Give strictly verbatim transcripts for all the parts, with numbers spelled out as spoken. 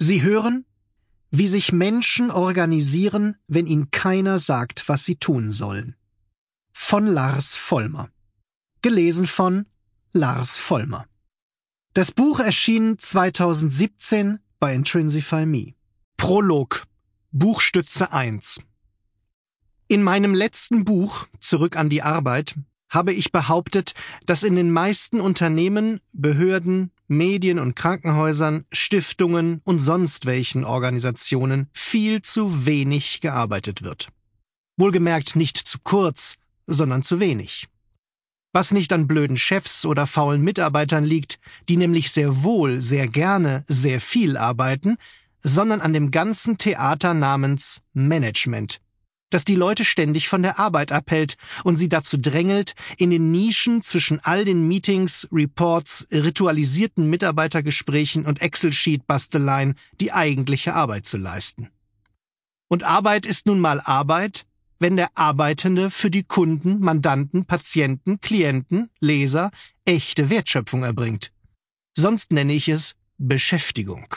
Sie hören, wie sich Menschen organisieren, wenn ihnen keiner sagt, was sie tun sollen. Von Lars Vollmer. Gelesen von Lars Vollmer. Das Buch erschien zweitausendsiebzehn bei Intrinsify Me. Prolog. Buchstütze eins. In meinem letzten Buch, Zurück an die Arbeit, habe ich behauptet, dass in den meisten Unternehmen, Behörden, Medien- und Krankenhäusern, Stiftungen und sonst welchen Organisationen viel zu wenig gearbeitet wird. Wohlgemerkt nicht zu kurz, sondern zu wenig. Was nicht an blöden Chefs oder faulen Mitarbeitern liegt, die nämlich sehr wohl, sehr gerne, sehr viel arbeiten, sondern an dem ganzen Theater namens Management, das die Leute ständig von der Arbeit abhält und sie dazu drängelt, in den Nischen zwischen all den Meetings, Reports, ritualisierten Mitarbeitergesprächen und Excel-Sheet-Basteleien die eigentliche Arbeit zu leisten. Und Arbeit ist nun mal Arbeit, wenn der Arbeitende für die Kunden, Mandanten, Patienten, Klienten, Leser echte Wertschöpfung erbringt. Sonst nenne ich es Beschäftigung.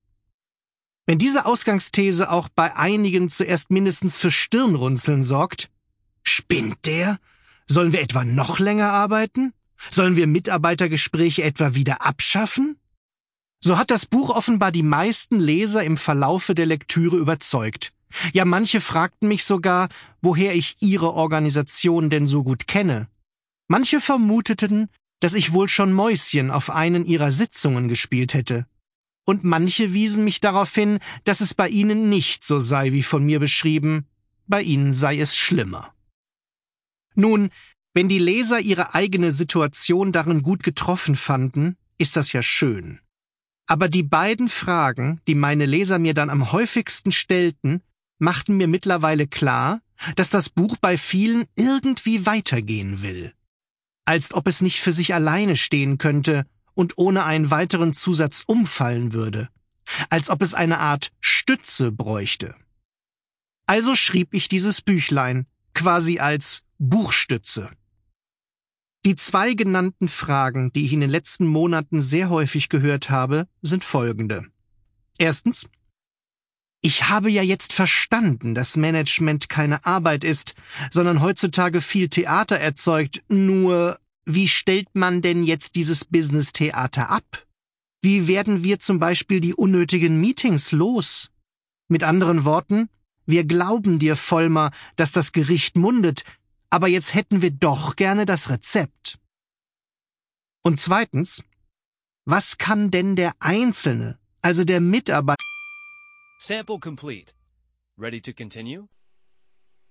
Wenn diese Ausgangsthese auch bei einigen zuerst mindestens für Stirnrunzeln sorgt, spinnt der? Sollen wir etwa noch länger arbeiten? Sollen wir Mitarbeitergespräche etwa wieder abschaffen? So hat das Buch offenbar die meisten Leser im Verlaufe der Lektüre überzeugt. Ja, manche fragten mich sogar, woher ich ihre Organisation denn so gut kenne. Manche vermuteten, dass ich wohl schon Mäuschen auf einen ihrer Sitzungen gespielt hätte. Und manche wiesen mich darauf hin, dass es bei ihnen nicht so sei wie von mir beschrieben, bei ihnen sei es schlimmer. Nun, wenn die Leser ihre eigene Situation darin gut getroffen fanden, ist das ja schön. Aber die beiden Fragen, die meine Leser mir dann am häufigsten stellten, machten mir mittlerweile klar, dass das Buch bei vielen irgendwie weitergehen will. Als ob es nicht für sich alleine stehen könnte und ohne einen weiteren Zusatz umfallen würde, als ob es eine Art Stütze bräuchte. Also schrieb ich dieses Büchlein, quasi als Buchstütze. Die zwei genannten Fragen, die ich in den letzten Monaten sehr häufig gehört habe, sind folgende. Erstens: Ich habe ja jetzt verstanden, dass Management keine Arbeit ist, sondern heutzutage viel Theater erzeugt, nur wie stellt man denn jetzt dieses Business-Theater ab? Wie werden wir zum Beispiel die unnötigen Meetings los? Mit anderen Worten, wir glauben dir, Vollmer, dass das Gericht mundet, aber jetzt hätten wir doch gerne das Rezept. Und zweitens, was kann denn der Einzelne, also der Mitarbeiter... Sample complete. Ready to continue?